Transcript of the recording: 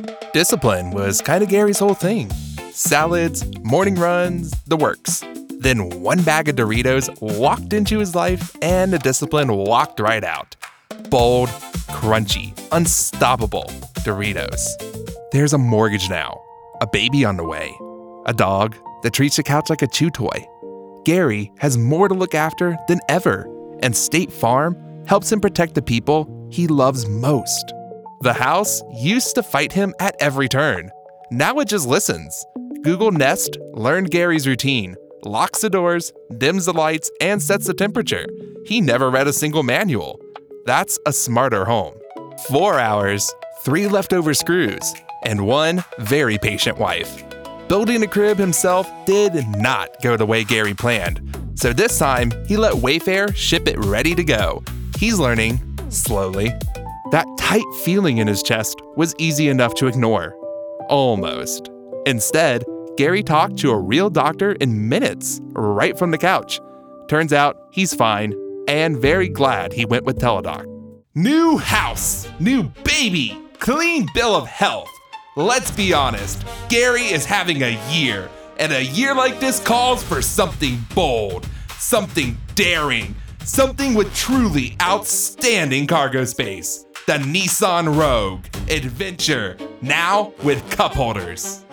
Discipline was kind of Gary's whole thing. Salads, morning runs, the works. Then one bag of Doritos walked into his life and the discipline walked right out. Bold, crunchy, unstoppable Doritos. There's a mortgage now, a baby on the way, a dog that treats the couch like a chew toy. Gary has more to look after than ever, and State Farm helps him protect the people he loves most. The house used to fight him at every turn. Now it just listens. Google Nest learned Gary's routine, locks the doors, dims the lights, and sets the temperature. He never read a single manual. That's a smarter home. 4 hours, 3 leftover screws, and 1 very patient wife. Building a crib himself did not go the way Gary planned. So this time, he let Wayfair ship it ready to go. He's learning, slowly. That tight feeling in his chest was easy enough to ignore. Almost. Instead, Gary talked to a real doctor in minutes, right from the couch. Turns out he's fine, and very glad he went with Teladoc. New house, new baby, clean bill of health. Let's be honest, Gary is having a year, and a year like this calls for something bold, something daring, something with truly outstanding cargo space. The Nissan Rogue Adventure, now with cup holders.